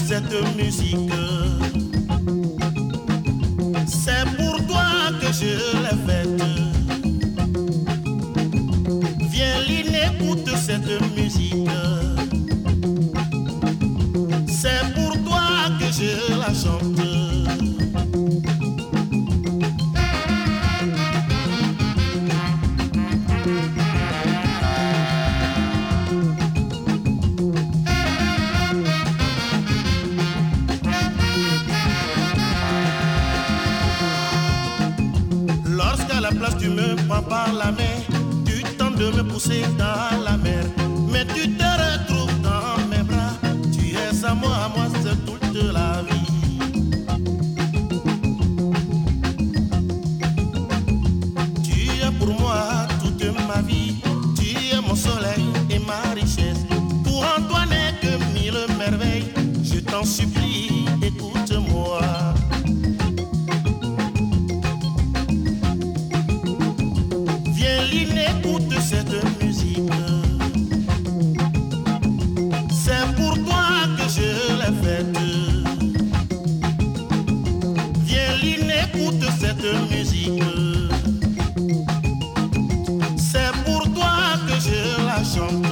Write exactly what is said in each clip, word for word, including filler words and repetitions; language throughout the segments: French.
cette musique. C'est pour toi que je l'ai faite. Viens, Lynn, écoute cette musique. C'est pour toi que je la chante. Tu me prends par la main, tu tentes de me pousser dans la mer, mais tu te retrouves dans mes bras. Tu es à moi, à moi, c'est toute la vie. Tu es pour moi toute ma vie. Tu es mon soleil et ma richesse. Pour Antoine n'est que mille merveilles. Je t'en supplie, écoute-moi. Écoute cette musique. C'est pour toi que je l'ai faite. Viens, Lynn, écoute cette musique. C'est pour toi que je la chante.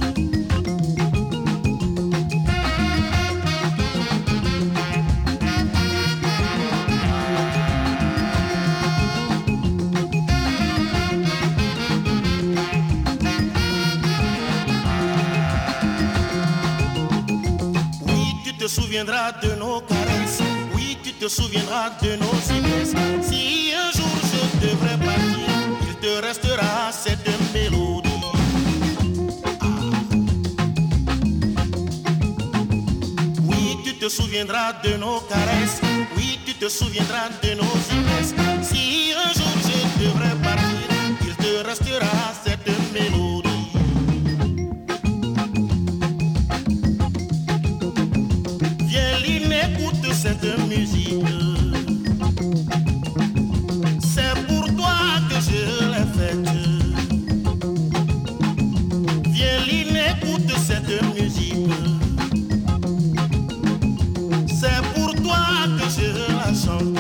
Tu te souviendras de nos caresses, oui, tu te souviendras de nos ivresses. Si un jour je devrais partir, il te restera cette mélodie. Ah. Oui, tu te souviendras de nos caresses, oui, tu te souviendras de nos ivresses. Si un jour je devrais partir, il te restera cette mélodie. Écoute cette musique. C'est pour toi que je l'ai faite. Viens, Lynn, écoute cette musique. C'est pour toi que je la chante.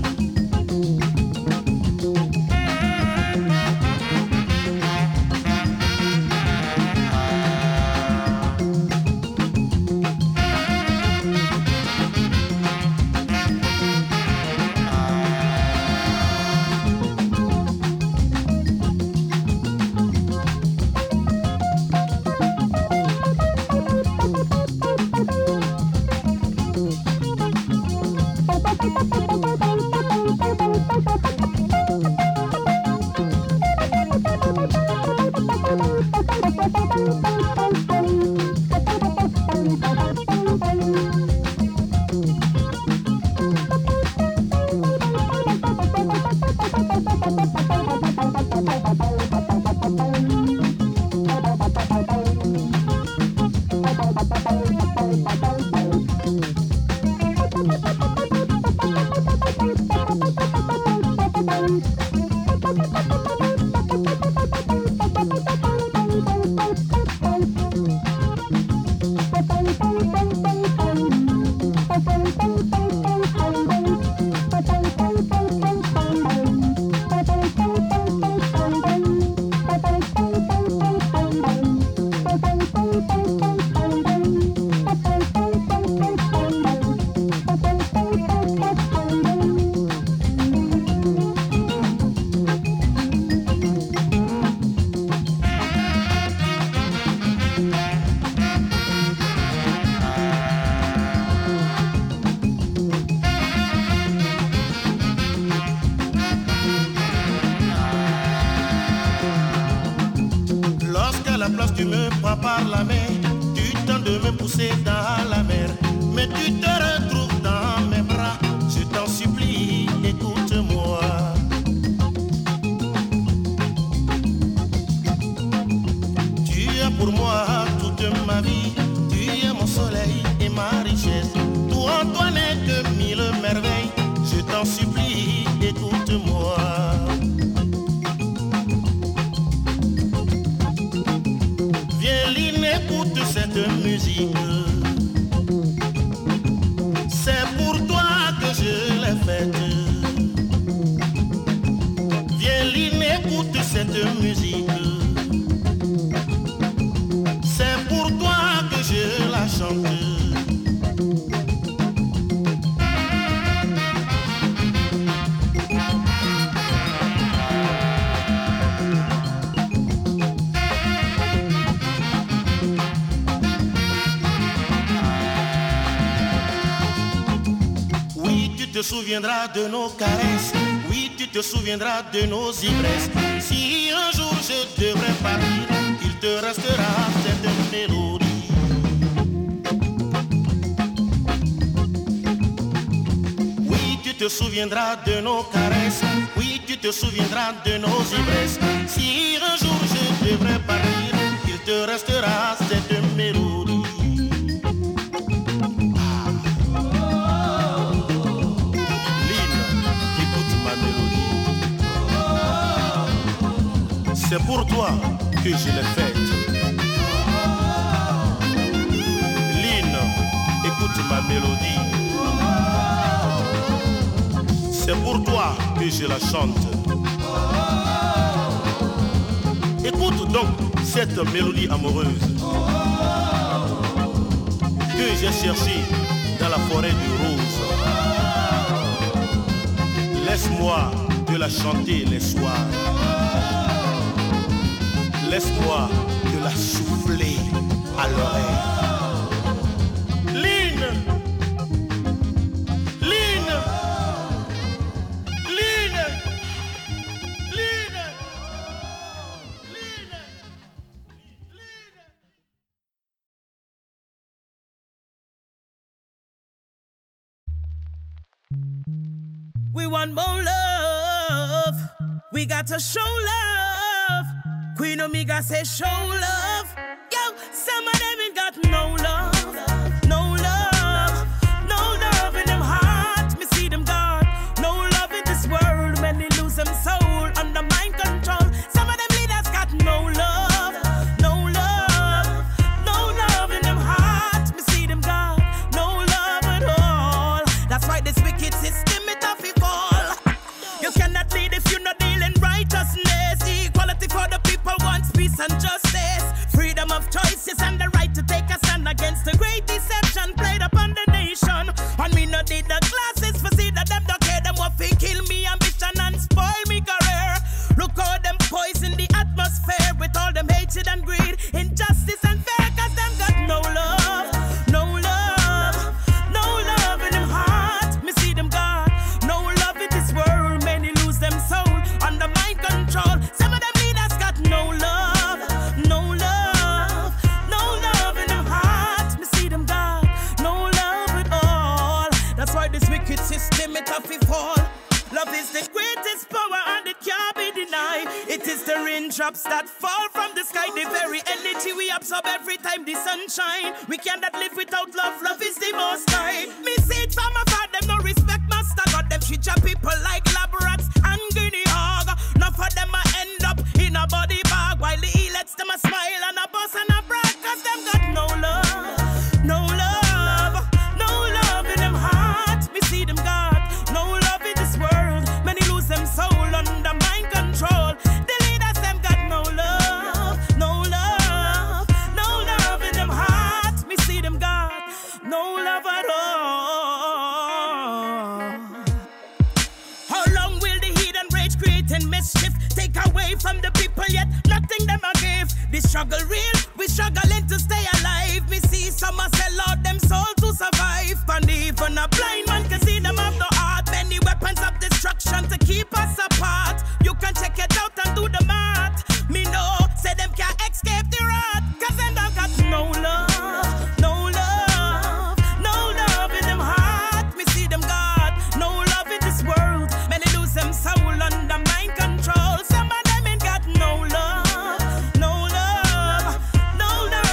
Tu me prends par la main, tu tentes de me pousser dans la mer, mais tu te retrouves dans mes bras. Je t'en supplie, écoute-moi. Tu es pour moi toute ma vie. Tu es mon soleil et ma richesse. Pour Antoine n'est que mille merveilles. Je t'en supplie, écoute-moi. Écoute cette musique. souviendras de nos caresses. Oui, tu te souviendras de nos ivresses. Si un jour je devrais partir, il te restera cette mélodie. Oui, tu te souviendras de nos caresses. Oui, tu te souviendras de nos ivresses. Si un jour je devrais partir, il te restera cette mélodie. C'est pour toi que je l'ai faite. Lynn, écoute ma mélodie. C'est pour toi que je la chante. Écoute donc cette mélodie amoureuse que j'ai cherchée dans la forêt du rose. Laisse-moi te la chanter les soirs. Laisse-moi te la souffler à l'oreille. Lynn, Lynn, Lynn, Lynn, Lynn, Lynn. We want more love. We got to show love. Queen Omega say show love. Yo, some of them ain't got no love, no love, no love in them heart. Me see them God, no love in this world. Many lose them soul under mind control. Some of them leaders got no love, no love, no love in them heart. Me see them God, no love at all. That's why this wicked system it off it fall. You cannot lead if you're not dealing righteousness. Equality for the people wants peace and justice. Freedom of choices and the right to take a stand against the great deception played upon the nation. And me not need the glasses for see that them don't care. Them what fi kill me ambition and spoil me career. Look how them poison the atmosphere with all them hatred and greed, injustice and fear. Cause them got no love, no love, no love in them heart. Me see them God, no love in this world. Many lose them soul under mind control. Some of them leaders got no love, no love, no love in them heart. Me see them God, no love at all. That's why this wicked system it have to fall. Love is the greatest power and it can't be denied. It is the raindrops that fall from the sky, the very energy we absorb every time the sun shine. We cannot live without love, love is the most high. Me see it from afar, them no respect master God. Them treat your people like lab rats and guinea hog. Enough of them a end up in a body bag, while the lets them a smile and a bust and a brag. Cause them got no love, no love, no love in them heart. Me see them God, no love in this world. Many lose them soul under mind control. The leaders them got no love, no love, no love in them heart. Me see them God, no love at all. How long will the heathen rage creating mischief take away from the people yet nothing them a give? The struggle real, we struggling to stay alive. Me see some a sell out them soul to survive. And even a blind man can see them have no heart. Many weapons of destruction to keep us apart. You can check it out and do the math. Me know, say them can't escape the wrath. Cause them don't got no love, no love, no love in them heart. Me see them God, no love in this world. Many lose them soul under mind control. Some of them ain't got no love, no love, no love.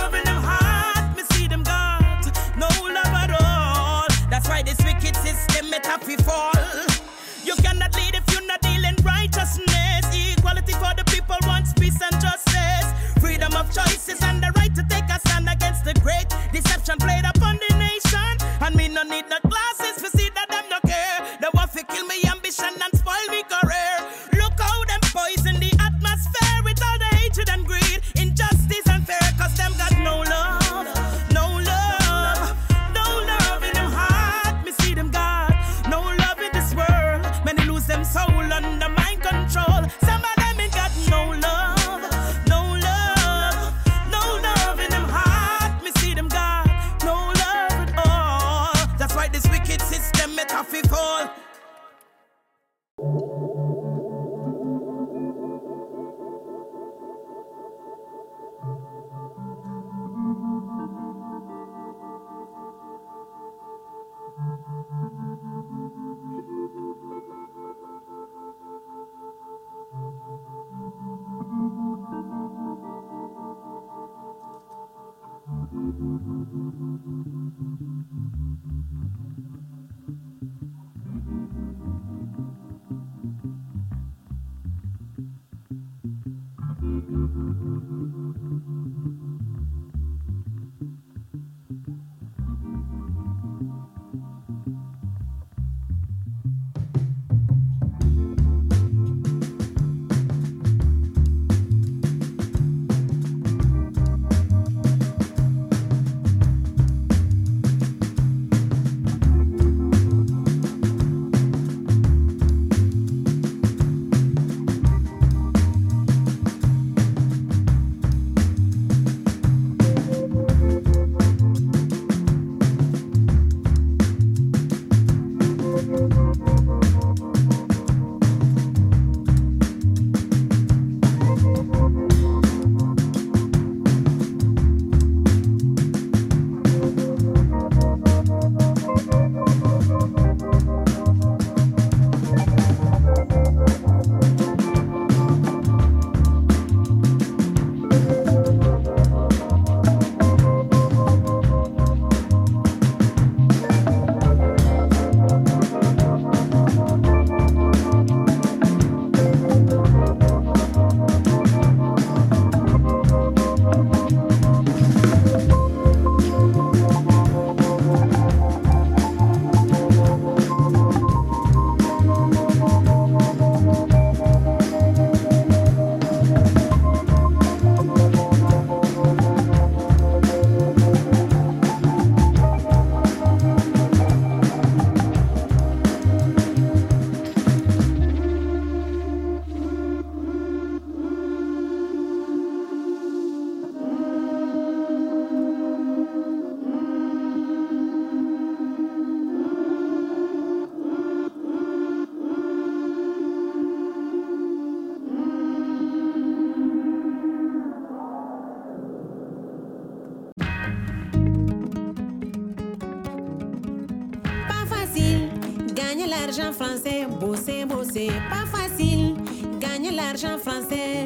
l'argent français, bosser, bosser, pas facile, gagner l'argent français.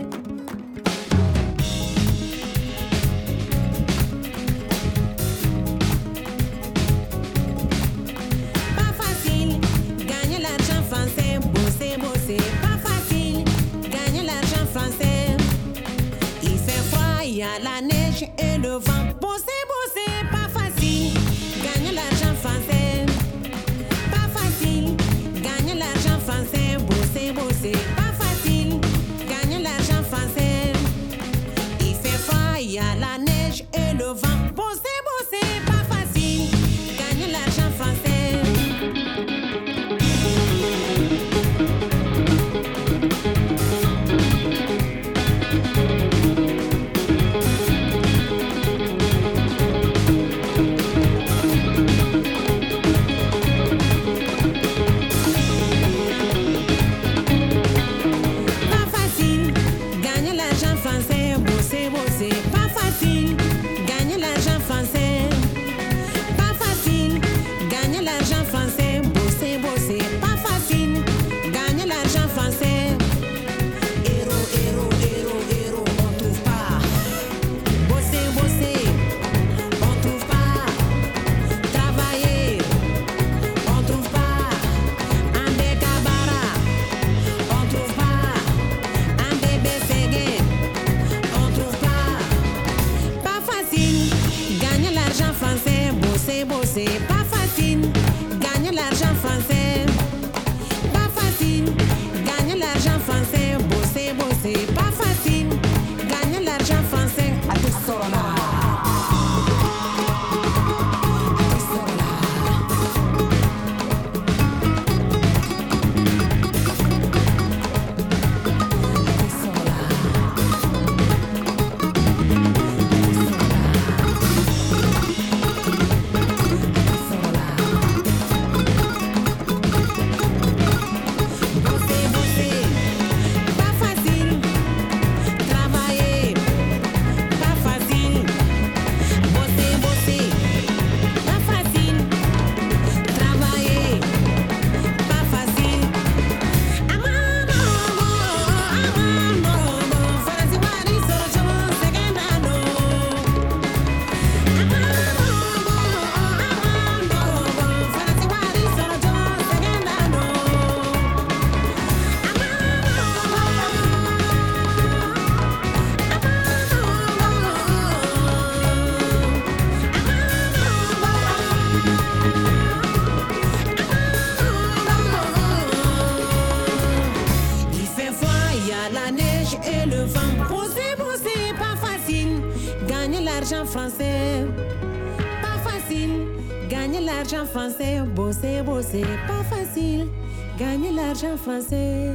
Pas facile, gagner l'argent français, bosser, bosser, pas facile, gagner l'argent français. Il fait froid, il y a la neige et le vent, bosser, bosser, pas facile, gagner l'argent français. Français, bosser, bosser, pas facile, gagner l'argent français. Il fait froid, il y a la neige et le vent. Bosser, bosser, pas facile, gagner l'argent français. l'argent français. Pas facile, gagner l'argent français. Bosser, bosser, pas facile, gagner l'argent français.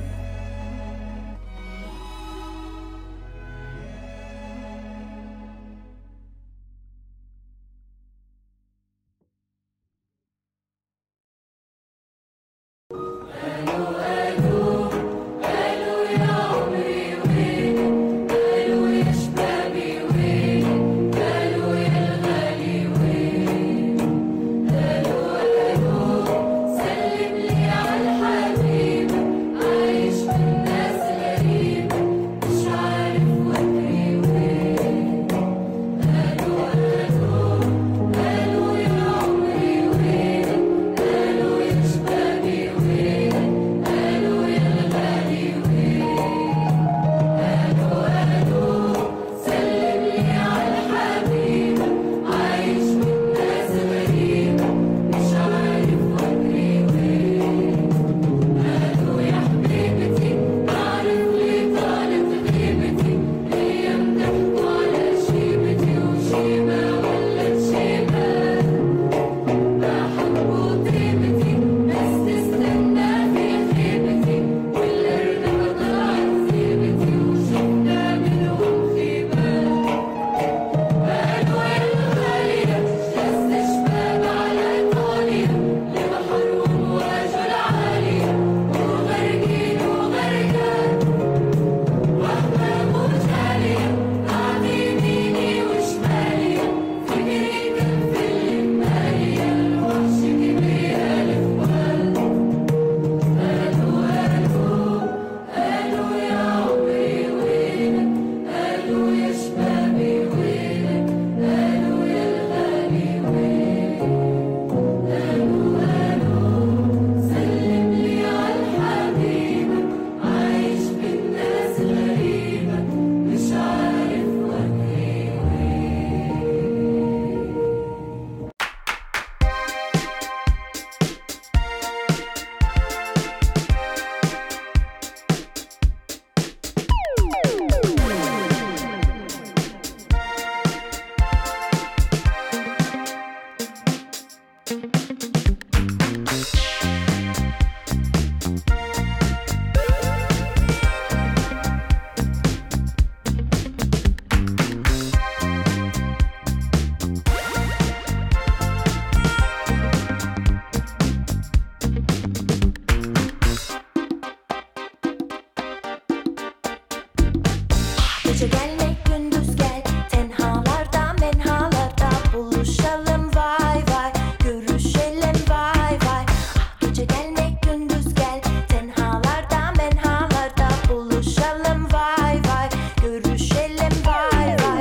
Gece gelmek gündüz gel, tenhalarda menhalarda buluşalım vay vay, görüşelim vay vay. Ah, gece gelmek gündüz gel, tenhalarda menhalarda buluşalım vay vay, görüşelim vay vay.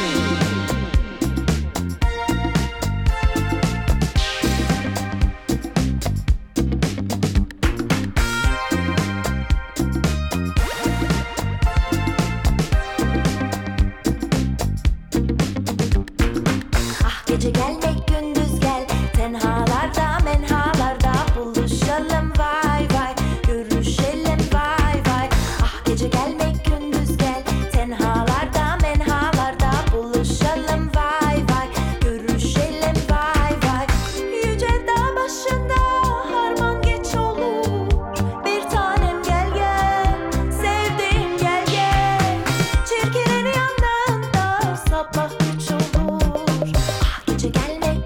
Gece gelmek gündüz gel, tenhalarda menhalarda buluşalım vay vay, görüşelim vay vay. Ah gece gelmek gündüz gel, tenhalarda menhalarda buluşalım vay vay, görüşelim vay vay. Yüce dağ başında harman geç olur, bir tanem gel gel, sevdiğim gel gel. Çirkinin yanında sabah güç olur. Gece gelmek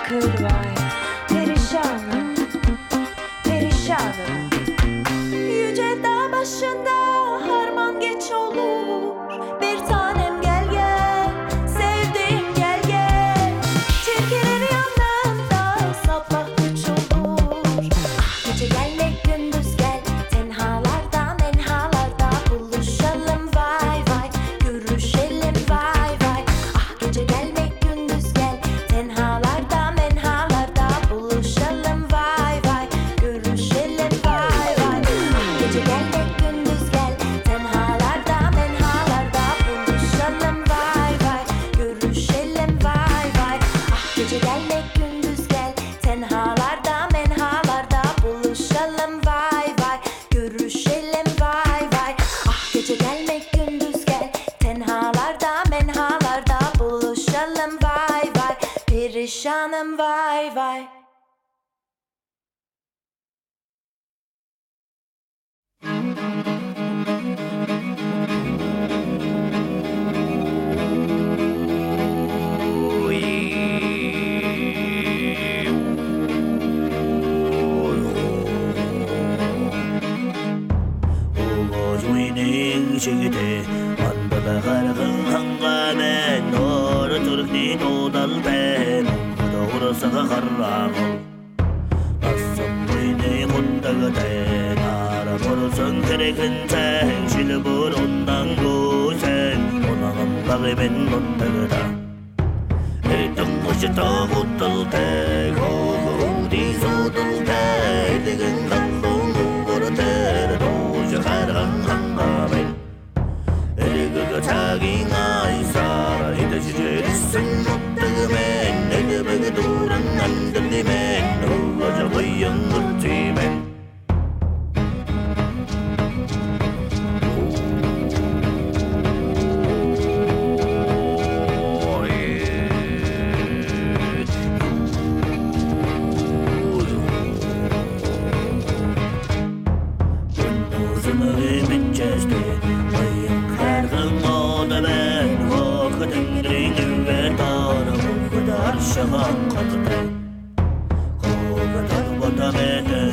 bakır vay. Perişanım, perişanım. Yüce dağ başında harman geç olur. Bir tanem gel gel, sevdiğim gel gel. Tilkileri yanında sabah üç olur. Ah gece gelmek gündüz gel, tenhalarda menhalarda buluşalım vay vay, görüşelim vay vay. Ah gece gelmek gündüz gel, tenhalarda menhalarda buluşalım vay vay, görüşelim vay vay. Ah gece gelmek gündüz gel, tenhalarda menhalarda buluşalım vay vay, görüşelim vay vay. Ah gece gelmek gündüz gel, tenhalarda menhalarda buluşalım vay vay, görüşelim vay vay. Ah gece gelmek gündüz gel, tenhalarda menhalarda buluşalım vay vay, perişanım vay vay. 주인의 시기대 만다다 가라간 한가면 너를 저렇게 도달대 너도 울어서가 가라고 낯선 부인의 혼다가 돼 나라 벌어선 그래 근생 실버 온당 고생 오나간 박에 벤 혼다가다 일등 곳이 더 못들 때 거기 어디서들 때 일등은 감동 누구를 때려 도저 가라간 한가면 그가 자기가 이사라 이다시제 있음 못되면 내가 배가 돌아 안 들리면 너가 저 보영 못지면 Şafak katıdı, kovadan batamede.